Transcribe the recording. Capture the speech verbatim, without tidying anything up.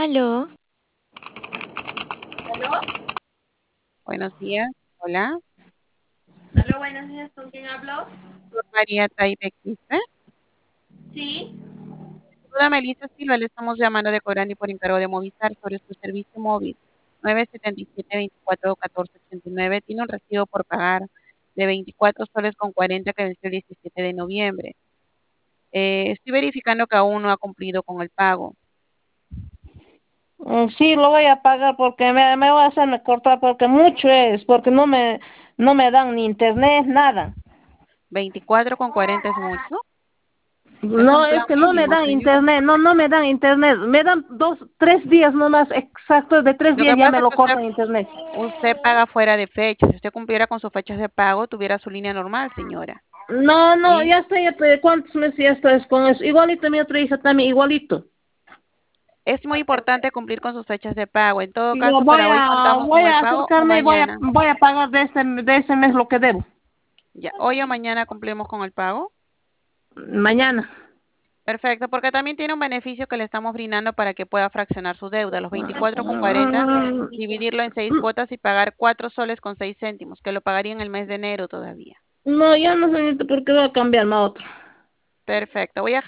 Aló, ¿Aló? buenos días. Hola, ¿Aló? Buenos días, ¿con quién hablo? soy María Taide Quispe. Sí. Hola, Melissa Silva, le estamos llamando de Corani por encargo de Movistar sobre su servicio móvil nueve siete siete, veinticuatro, catorce ochenta y nueve. Tiene un recibo por pagar de veinticuatro soles con cuarenta que venció el diecisiete de noviembre. Eh, estoy verificando que aún no ha cumplido con el pago. Mm, Sí, lo voy a pagar porque me, me voy a hacerme cortar porque mucho es, porque no me, no me dan ni internet, nada. veinticuatro con cuarenta es mucho. Es No, un es plan que no me mínimo, dan señor. internet, no, no me dan internet. Me dan dos, tres días nomás, exactos de tres Lo días que ya pasa me es lo que usted, cortan internet. usted paga fuera de fecha. Si usted cumpliera con sus fechas de pago, tuviera su línea normal, señora. No, no, ¿Sí? ya estoy, ya estoy- ¿cuántos meses ya estás con eso? Igualito mi otra hija también, igualito. Es muy importante cumplir con sus fechas de pago. En todo Yo caso, voy para hoy a, contamos voy con el a pago o acercarme y voy a, mañana. voy a pagar de este, de ese mes lo que debo. Ya, hoy o mañana cumplimos con el pago. Mañana. Perfecto, porque también tiene un beneficio que le estamos brindando para que pueda fraccionar su deuda, los veinticuatro con cuarenta, Mm, dividirlo en seis cuotas y pagar cuatro soles con seis céntimos, que lo pagaría en el mes de enero todavía. No, ya no sé ni por qué voy a cambiarme a otro. Perfecto, voy a